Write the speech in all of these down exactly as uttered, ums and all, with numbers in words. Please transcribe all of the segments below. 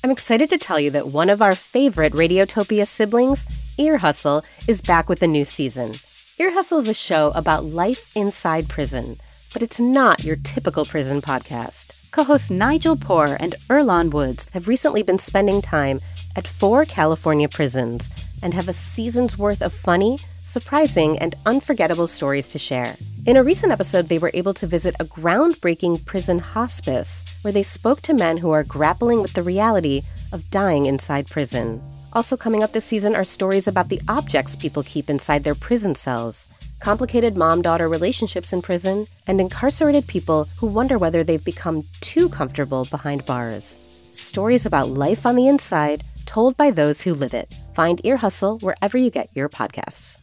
I'm excited to tell you that one of our favorite Radiotopia siblings, Ear Hustle, is back with a new season. Ear Hustle is a show about life inside prison, but it's not your typical prison podcast. Co-hosts Nigel Poor and Earlonne Woods have recently been spending time at four California prisons and have a season's worth of funny, surprising, and unforgettable stories to share. In a recent episode, they were able to visit a groundbreaking prison hospice where they spoke to men who are grappling with the reality of dying inside prison. Also coming up this season are stories about the objects people keep inside their prison cells, complicated mom-daughter relationships in prison, and incarcerated people who wonder whether they've become too comfortable behind bars. Stories about life on the inside, told by those who live it. Find Ear Hustle wherever you get your podcasts.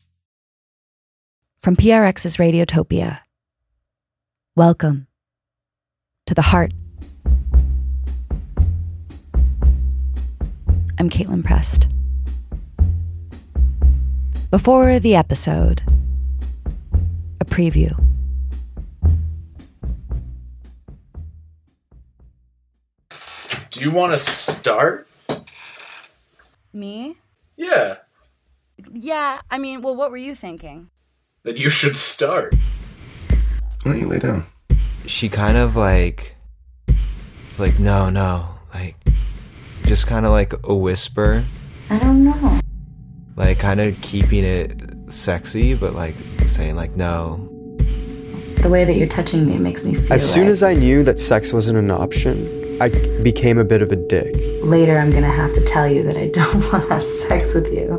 From P R X's Radiotopia, welcome to the heart. I'm Caitlin Prest. Before the episode, a preview. Do you want to start? Me? Yeah. Yeah, I mean, well, what were you thinking? That you should start. Why don't you lay down? She kind of like, it's like, no, no, like, just kind of like a whisper. I don't know. Like, kind of keeping it sexy, but like saying like, no. The way that you're touching me makes me feel As soon like as I knew that sex wasn't an option, I became a bit of a dick. later I'm gonna have to tell you that I don't want to have sex with you.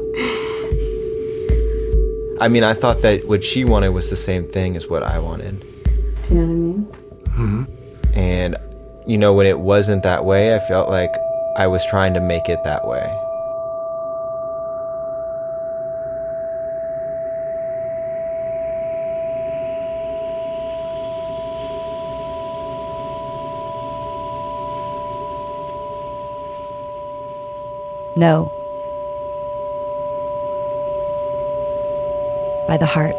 I mean, I thought that what she wanted was the same thing as what I wanted. Do you know what I mean? Mm-hmm. And, you know, when it wasn't that way, I felt like I was trying to make it that way. No. By the heart.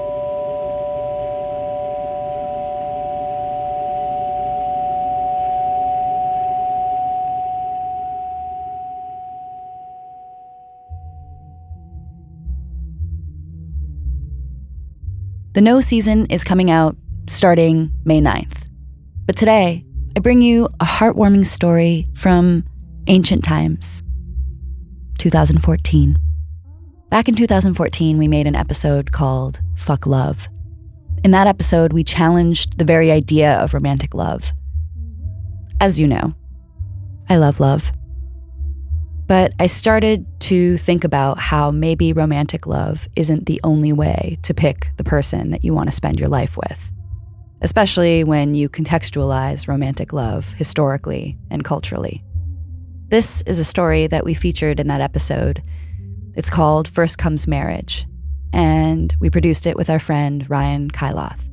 The No season is coming out starting May ninth. But today, I bring you a heartwarming story from ancient times. two thousand fourteen. Back in two thousand fourteen, we made an episode called Fuck Love. In that episode, we challenged the very idea of romantic love. As you know, I love love. But I started to think about how maybe romantic love isn't the only way to pick the person that you want to spend your life with, especially when you contextualize romantic love historically and culturally. This is a story that we featured in that episode. It's called First Comes Marriage, and we produced it with our friend Ryan Kyloth.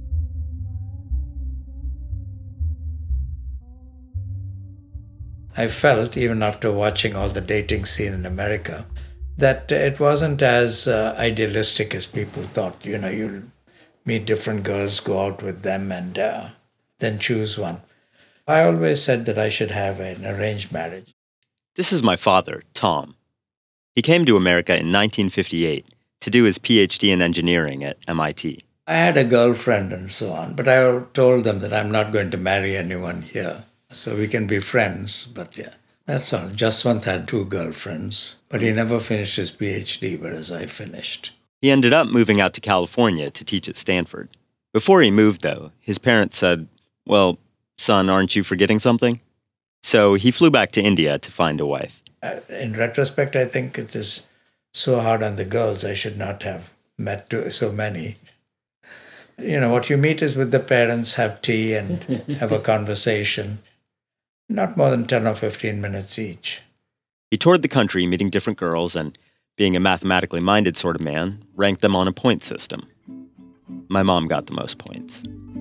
I felt, even after watching all the dating scene in America, that it wasn't as uh, idealistic as people thought. You know, you'll meet different girls, go out with them, and uh, then choose one. I always said that I should have an arranged marriage. This is my father, Tom. He came to America in nineteen fifty-eight to do his P H D in engineering at M I T. I had a girlfriend and so on, but I told them that I'm not going to marry anyone here. So we can be friends, but yeah, that's all. Jaswant had two girlfriends, but he never finished his P H D, whereas I finished. He ended up moving out to California to teach at Stanford. Before he moved, though, his parents said, well, son, aren't you forgetting something? So he flew back to India to find a wife. Uh, in retrospect, I think it is so hard on the girls. I should not have met to, so many. You know, what you meet is with the parents, have tea and have a conversation. Not more than ten or fifteen minutes each. He toured the country meeting different girls and, being a mathematically minded sort of man, ranked them on a point system. My mom got the most points.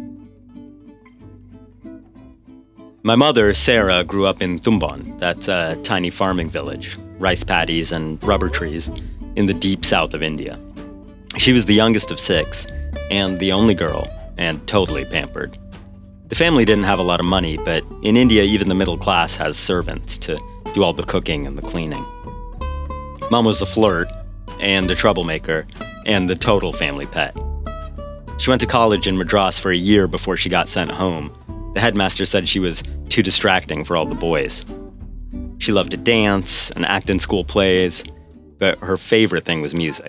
My mother, Sarah, grew up in Tumbon, that's a tiny farming village, rice paddies and rubber trees, in the deep south of India. She was the youngest of six, and the only girl, and totally pampered. The family didn't have a lot of money, but in India, even the middle class has servants to do all the cooking and the cleaning. Mom was a flirt, and a troublemaker, and the total family pet. She went to college in Madras for a year before she got sent home. The headmaster said she was too distracting for all the boys. She loved to dance and act in school plays, but her favorite thing was music.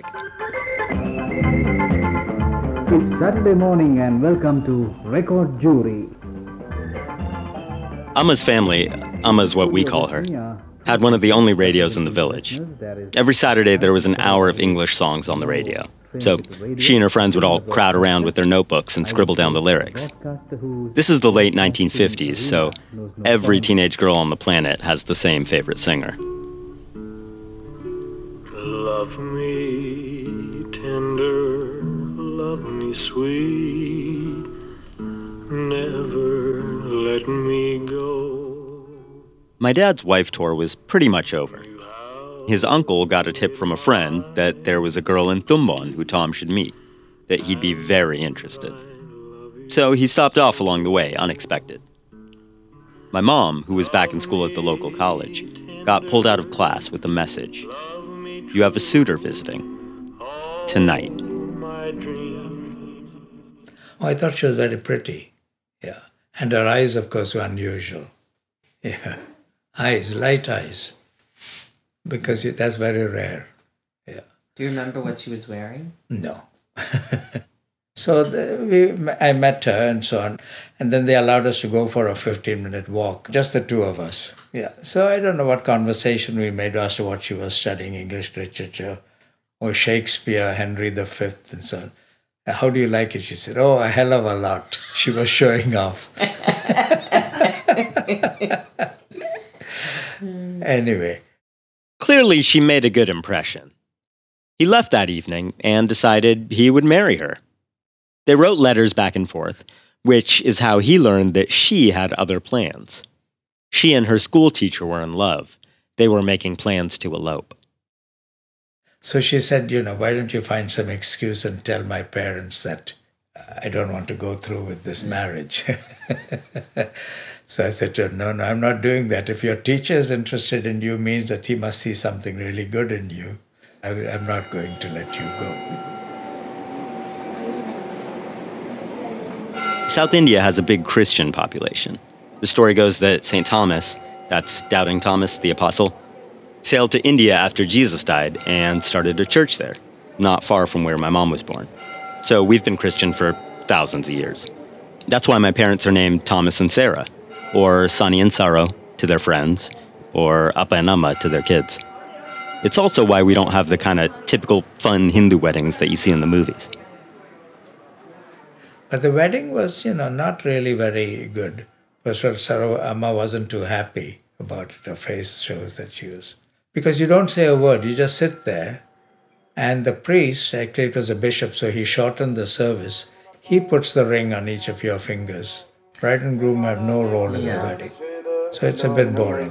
It's Saturday morning and welcome to Record Jury. Amma's family, Amma's what we call her, had one of the only radios in the village. Every Saturday there was an hour of English songs on the radio. So she and her friends would all crowd around with their notebooks and scribble down the lyrics. This is the late nineteen fifties, so every teenage girl on the planet has the same favorite singer. Love me tender, love me sweet, never let me go. My dad's wife tour was pretty much over. His uncle got a tip from a friend that there was a girl in Tumbon who Tom should meet, that he'd be very interested. So he stopped off along the way, unexpected. My mom, who was back in school at the local college, got pulled out of class with a message. You have a suitor visiting. Tonight. Oh, I thought she was very pretty. Yeah. And her eyes, of course, were unusual. Yeah. Eyes, light eyes. Because that's very rare. Yeah. Do you remember what she was wearing? No. So the, we, I met her and so on. And then they allowed us to go for a fifteen-minute walk, just the two of us. Yeah. So I don't know what conversation we made as to what she was studying, English literature, or Shakespeare, Henry the Fifth, and so on. How do you like it? She said, oh, a hell of a lot. She was showing off. Anyway. Clearly, she made a good impression. He left that evening and decided he would marry her. They wrote letters back and forth, which is how he learned that she had other plans. She and her school teacher were in love. They were making plans to elope. So she said, you know, why don't you find some excuse and tell my parents that I don't want to go through with this marriage. So I said to her, no, no, I'm not doing that. If your teacher is interested in you, means that he must see something really good in you. I, I'm not going to let you go. South India has a big Christian population. The story goes that Saint Thomas, that's Doubting Thomas the Apostle, sailed to India after Jesus died and started a church there, not far from where my mom was born. So we've been Christian for thousands of years. That's why my parents are named Thomas and Sarah, or Sunny and Saro to their friends, or Appa and Amma to their kids. It's also why we don't have the kind of typical fun Hindu weddings that you see in the movies. But the wedding was, you know, not really very good. First of all, Saro, Amma wasn't too happy about it. Her face shows that she was. Because you don't say a word, you just sit there. And the priest, actually it was a bishop, so he shortened the service. He puts the ring on each of your fingers. Bride and groom have no role in yeah. the wedding. So it's a bit boring.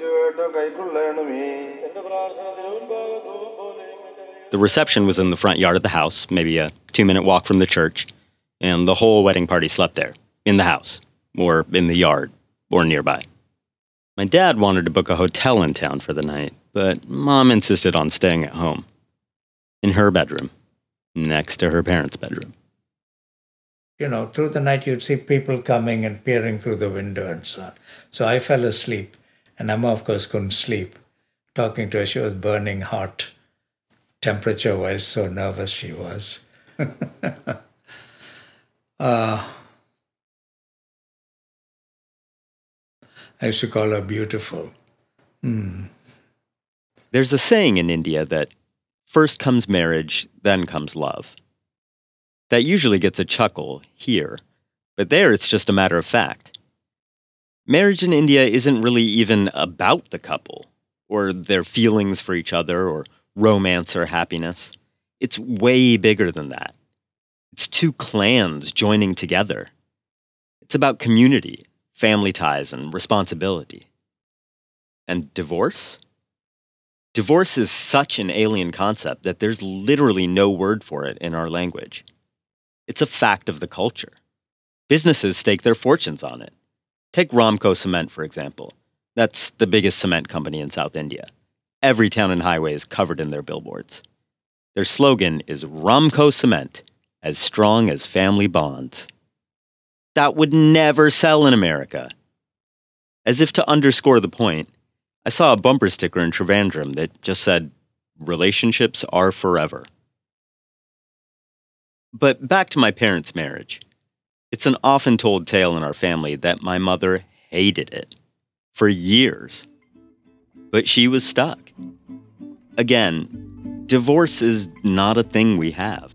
The reception was in the front yard of the house, maybe a two-minute walk from the church, and the whole wedding party slept there, in the house, or in the yard, or nearby. My dad wanted to book a hotel in town for the night, but Mom insisted on staying at home. In her bedroom, next to her parents' bedroom. You know, through the night you'd see people coming and peering through the window and so on. So I fell asleep, and Amma, of course, couldn't sleep. Talking to her, she was burning hot. Temperature-wise, so nervous she was. uh, I used to call her beautiful. Hmm. There's a saying in India that first comes marriage, then comes love. That usually gets a chuckle here, but there it's just a matter of fact. Marriage in India isn't really even about the couple, or their feelings for each other, or romance or happiness. It's way bigger than that. It's two clans joining together. It's about community, family ties, and responsibility. And divorce? Divorce is such an alien concept that there's literally no word for it in our language. It's a fact of the culture. Businesses stake their fortunes on it. Take Romco Cement, for example. That's the biggest cement company in South India. Every town and highway is covered in their billboards. Their slogan is Ramco Cement, as strong as family bonds. That would never sell in America. As if to underscore the point, I saw a bumper sticker in Trivandrum that just said, relationships are forever. But back to my parents' marriage. It's an often told tale in our family that my mother hated it for years. But she was stuck. Again, divorce is not a thing we have.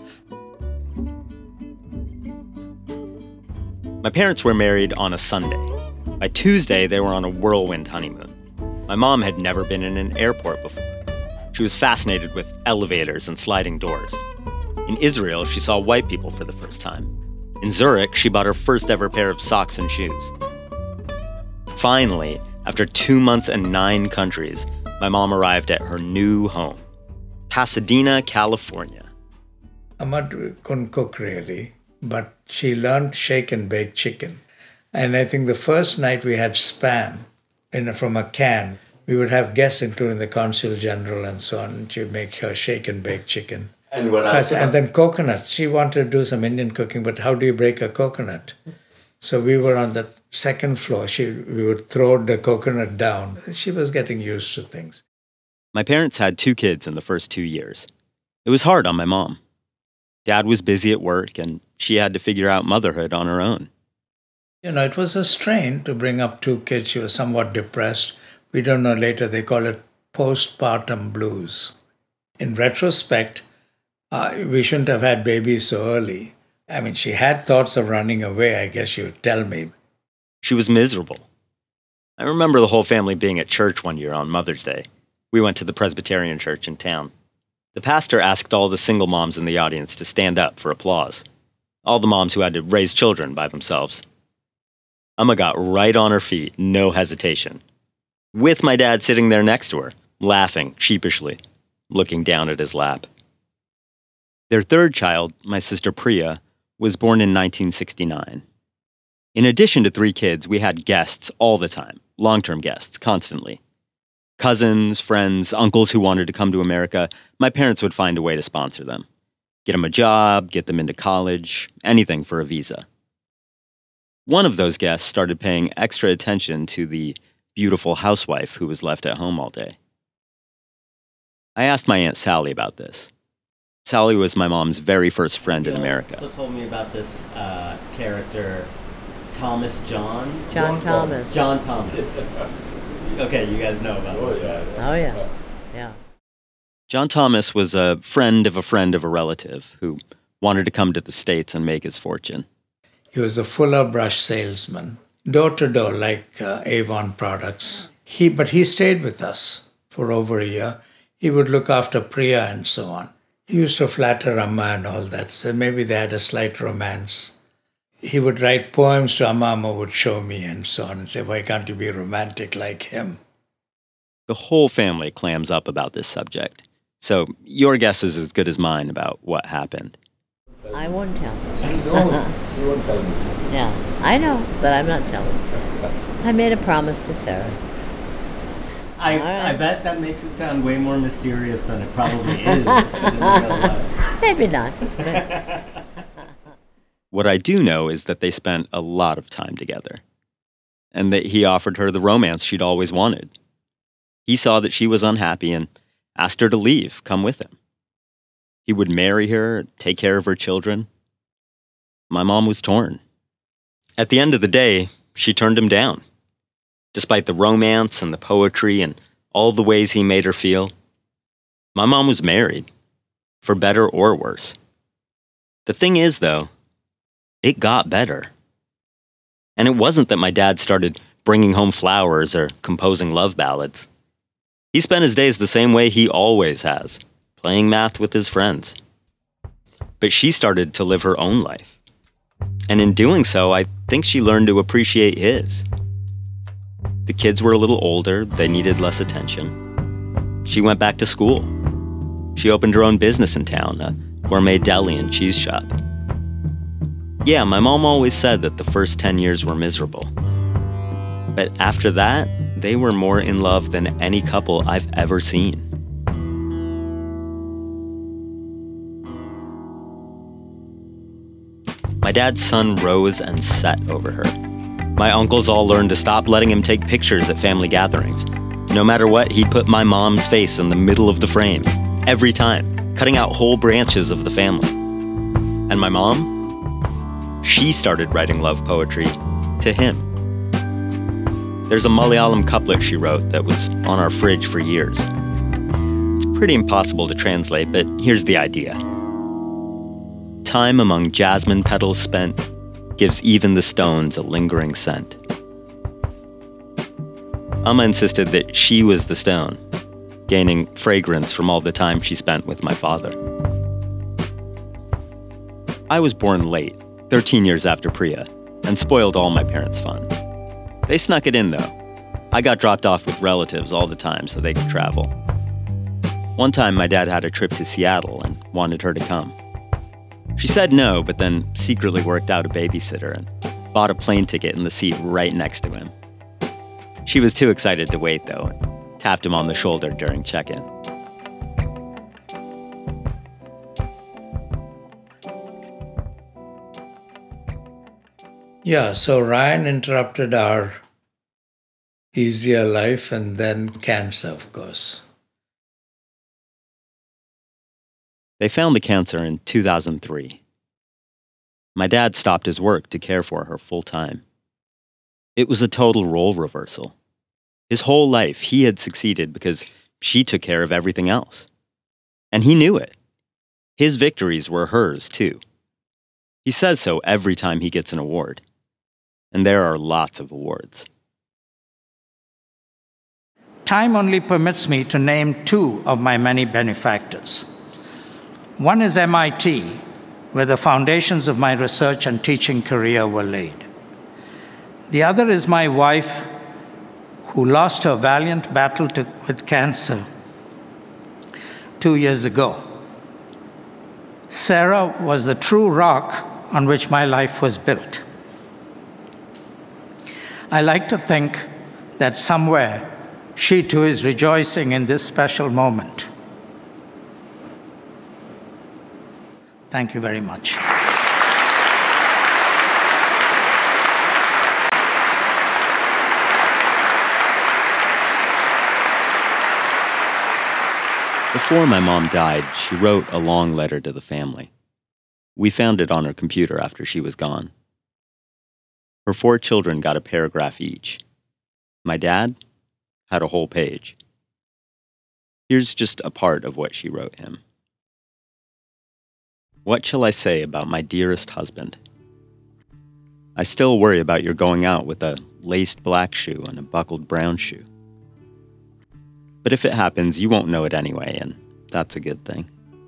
My parents were married on a Sunday. By Tuesday, they were on a whirlwind honeymoon. My mom had never been in an airport before. She was fascinated with elevators and sliding doors. In Israel, she saw white people for the first time. In Zurich, she bought her first ever pair of socks and shoes. Finally, after two months and nine countries, my mom arrived at her new home, Pasadena, California. Amma couldn't cook really, but she learned shake and bake chicken. And I think the first night we had Spam in, from a can. We would have guests, including the consul general and so on, and she would make her shake and bake chicken. And what else? And then coconut. She wanted to do some Indian cooking, but how do you break a coconut? So we were on the second floor. She, we would throw the coconut down. She was getting used to things. My parents had two kids in the first two years. It was hard on my mom. Dad was busy at work, and she had to figure out motherhood on her own. You know, it was a strain to bring up two kids. She was somewhat depressed. We don't know later, they call it postpartum blues. In retrospect, uh, we shouldn't have had babies so early. I mean, she had thoughts of running away, I guess you would tell me. She was miserable. I remember the whole family being at church one year on Mother's Day. We went to the Presbyterian church in town. The pastor asked all the single moms in the audience to stand up for applause. All the moms who had to raise children by themselves. Amma got right on her feet, no hesitation. With my dad sitting there next to her, laughing sheepishly, looking down at his lap. Their third child, my sister Priya, was born in nineteen sixty-nine. In addition to three kids, we had guests all the time, long-term guests, constantly. Cousins, friends, uncles who wanted to come to America, my parents would find a way to sponsor them. Get them a job, get them into college, anything for a visa. One of those guests started paying extra attention to the beautiful housewife who was left at home all day. I asked my Aunt Sally about this. Sally was my mom's very first friend in America. Also told me about this uh, character, Thomas John? John Thomas. John Thomas. Okay, you guys know about this, right? Oh, yeah. Yeah. John Thomas was a friend of a friend of a relative who wanted to come to the States and make his fortune. He was a Fuller brush salesman, door to door, like uh, Avon products. He, but he stayed with us for over a year. He would look after Priya and so on. He used to flatter Amma and all that, so maybe they had a slight romance. He would write poems to Amma, Amma would show me and so on and say, why can't you be romantic like him? The whole family clams up about this subject, so your guess is as good as mine about what happened. I won't tell. She knows. She won't tell me. Yeah, I know, but I'm not telling. I made a promise to Sarah. I, right. I bet that makes it sound way more mysterious than it probably is in real life. Maybe not. What I do know is that they spent a lot of time together, and that he offered her the romance she'd always wanted. He saw that she was unhappy and asked her to leave, come with him. He would marry her, take care of her children. My mom was torn. At the end of the day, she turned him down. Despite the romance and the poetry and all the ways he made her feel, my mom was married, for better or worse. The thing is, though, it got better. And it wasn't that my dad started bringing home flowers or composing love ballads. He spent his days the same way he always has, playing math with his friends. But she started to live her own life. And in doing so, I think she learned to appreciate his. The kids were a little older, they needed less attention. She went back to school. She opened her own business in town, a gourmet deli and cheese shop. Yeah, my mom always said that the first ten years were miserable. But after that, they were more in love than any couple I've ever seen. My dad's sun rose and set over her. My uncles all learned to stop letting him take pictures at family gatherings. No matter what, he'd put my mom's face in the middle of the frame, every time, cutting out whole branches of the family. And my mom? She started writing love poetry to him. There's a Malayalam couplet she wrote that was on our fridge for years. It's pretty impossible to translate, but here's the idea. Time among jasmine petals spent gives even the stones a lingering scent. Amma insisted that she was the stone, gaining fragrance from all the time she spent with my father. I was born late, thirteen years after Priya, and spoiled all my parents' fun. They snuck it in, though. I got dropped off with relatives all the time so they could travel. One time, my dad had a trip to Seattle and wanted her to come. She said no, but then secretly worked out a babysitter and bought a plane ticket in the seat right next to him. She was too excited to wait, though, and tapped him on the shoulder during check-in. Yeah, so Ryan interrupted our easier life and then cancer, of course. They found the cancer in two thousand three. My dad stopped his work to care for her full time. It was a total role reversal. His whole life, he had succeeded because she took care of everything else. And he knew it. His victories were hers, too. He says so every time he gets an award. And there are lots of awards. Time only permits me to name two of my many benefactors. One is M I T, where the foundations of my research and teaching career were laid. The other is my wife, who lost her valiant battle to, with cancer two years ago. Sarah was the true rock on which my life was built. I like to think that somewhere she too is rejoicing in this special moment. Thank you very much. Before my mom died, she wrote a long letter to the family. We found it on her computer after she was gone. Her four children got a paragraph each. My dad had a whole page. Here's just a part of what she wrote him. What shall I say about my dearest husband? I still worry about your going out with a laced black shoe and a buckled brown shoe. But if it happens, you won't know it anyway, and that's a good thing.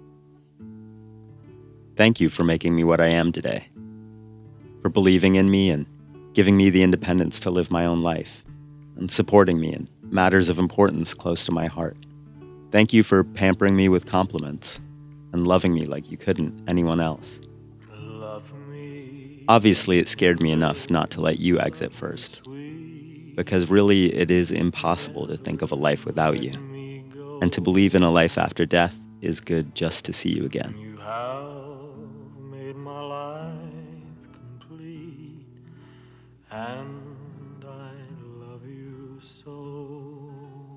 Thank you for making me what I am today, for believing in me and giving me the independence to live my own life, and supporting me in matters of importance close to my heart. Thank you for pampering me with compliments and loving me like you couldn't anyone else. Obviously, it scared me enough not to let you exit first, because really it is impossible to think of a life without you, and to believe in a life after death is good just to see you again. You have made my life complete, and I love you so.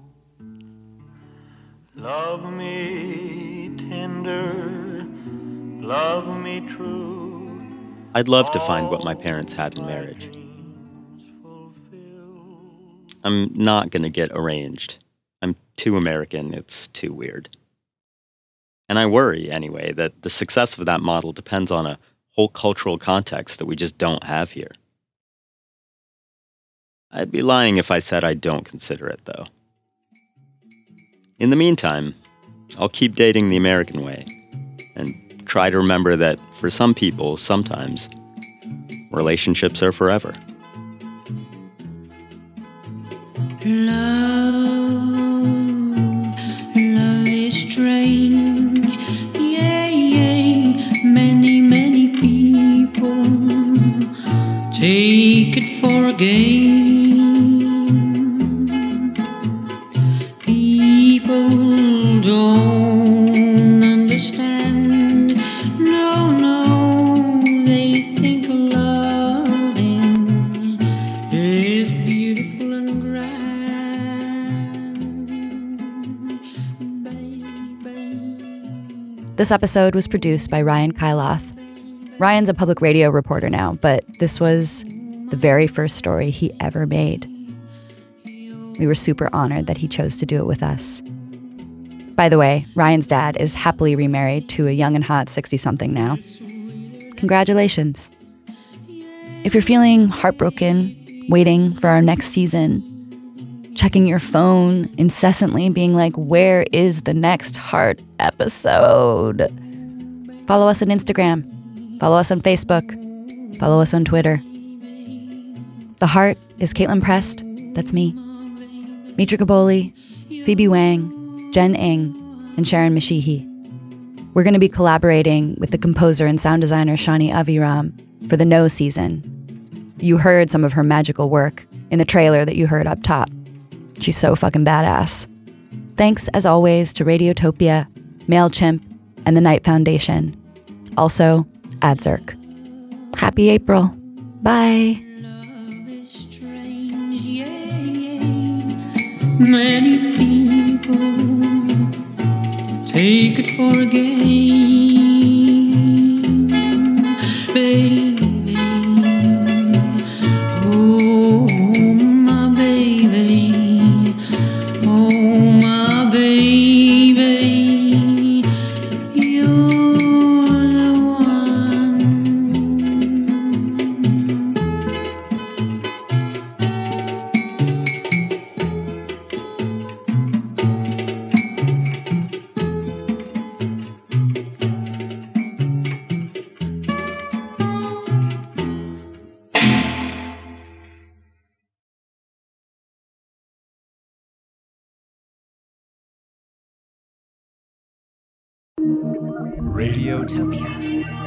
Love me tender, love me true. I'd love to find what my parents had in marriage. I'm not going to get arranged. I'm too American, it's too weird. And I worry, anyway, that the success of that model depends on a whole cultural context that we just don't have here. I'd be lying if I said I don't consider it, though. In the meantime, I'll keep dating the American way, and try to remember that for some people, sometimes, relationships are forever. Love, love is strange, yeah, yeah. Many, many people take it for a game. people don't understand. No, no, they think loving is beautiful and grand. Baby. This episode was produced by Ryan Kyloth. Ryan's a public radio reporter now, but this was the very first story he ever made. We were super honored that he chose to do it with us. By the way, Ryan's dad is happily remarried to a young and hot sixty-something now. Congratulations. If you're feeling heartbroken, waiting for our next season, checking your phone incessantly, being like, where is the next Heart episode? Follow us on Instagram. Follow us on Facebook. Follow us on Twitter. The Heart is Caitlin Prest. That's me. Mitra Gaboli, Phoebe Wang, Jen Ng, and Sharon Mashihi. We're going to be collaborating with the composer and sound designer Shani Aviram for the No season. You heard some of her magical work in the trailer that you heard up top. She's so fucking badass. Thanks, as always, to Radiotopia, MailChimp, and the Knight Foundation. Also, Adzerk. Happy April. Bye. Many people take it for a game, baby. Oh, my baby. Oh, my baby. You're the one. Radiotopia.